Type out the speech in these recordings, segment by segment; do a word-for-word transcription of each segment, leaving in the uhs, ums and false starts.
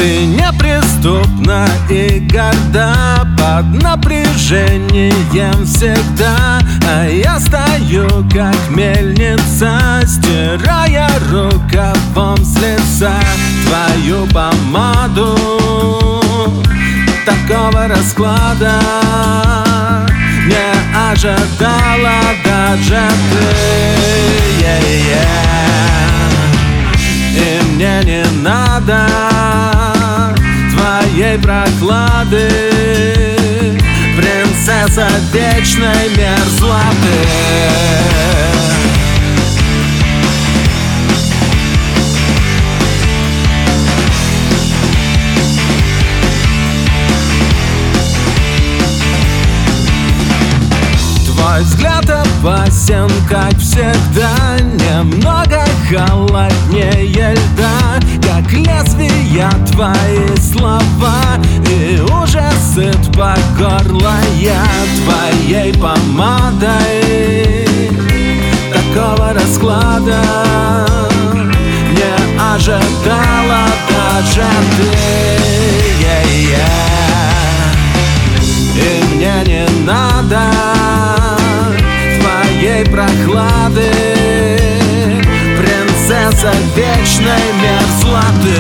Ты неприступна и горда, под напряжением всегда. А я стою, как мельница, стирая рукавом с лица твою помаду. Такого расклада не ожидала даже ты. И мне не надо твоей прохлады, принцесса вечной мерзлоты. Твой взгляд опасен, как всегда, немного холоднее льда, как лезвия твои слова, и уже сыт по горло я твоей помадой. Такого расклада не ожидала даже ты. И мне не надо твоей прохлады, принцесса вечной мерзлоты.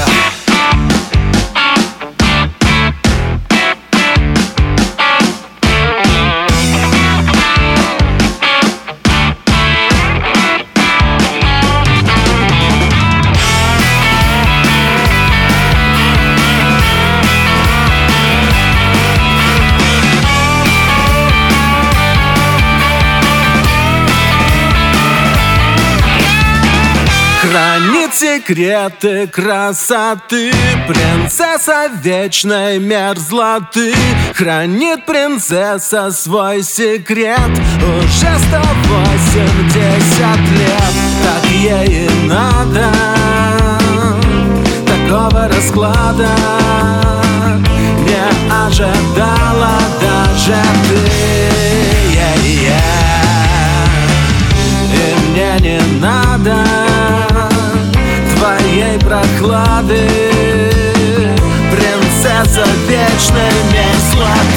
Хранит секреты красоты, принцесса вечной мерзлоты. Хранит принцесса свой секрет уже сто восемьдесят лет. Так ей и надо, такого расклада не ожидала даже ты. И мне не надо твоей прохлады, принцесса вечной мерзлоты.